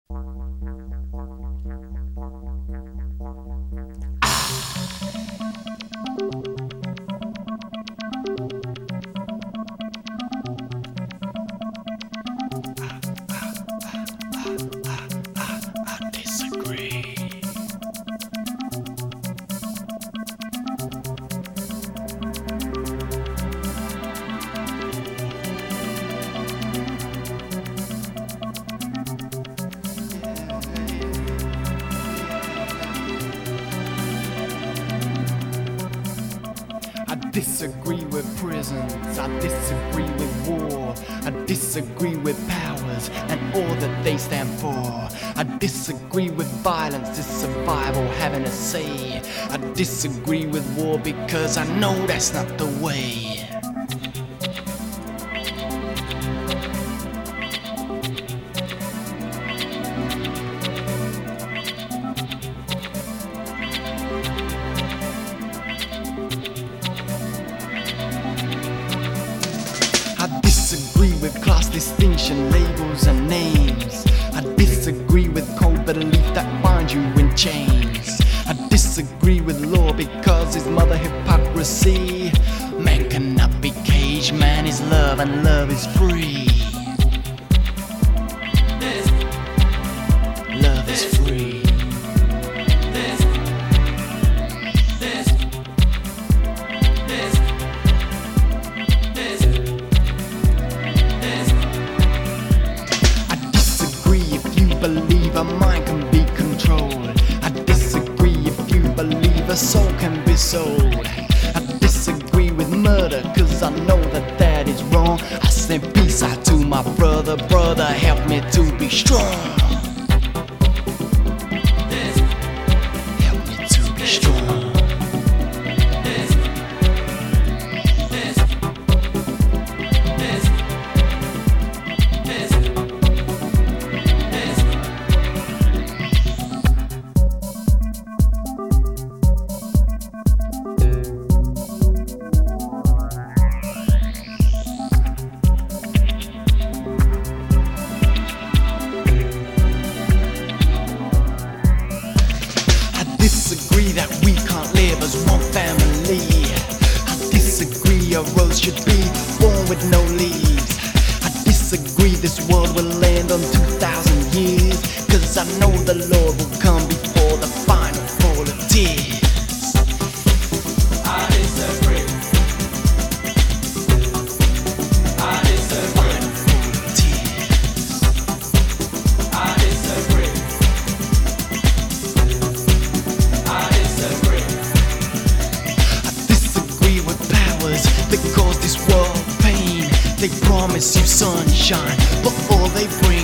I disagree with prisons, I disagree with war, I disagree with powers and all that they stand for. I disagree with violence, this survival having a say. I disagree with war because I know that's not the way. I disagree with class distinction, labels and names. I disagree with code belief that binds you in chains. I disagree with law because it's mother hypocrisy. Man cannot be caged, man is love and love is free. Love is free. Believe a mind can be controlled. I disagree if you believe a soul can be sold. I disagree with murder cause I know that that is wrong. I send peace out to my brother, brother help me to be strong. Help me to be strong. Disagree that we can't live as one family. I disagree a rose should be born with no leaves. I disagree this world will end on 2,000 years, cause I know the Lord will come before the final fall of tears. I disagree. I disagree. Final fall of tears. I disagree. They cause this world pain. They promise you sunshine, but all they bring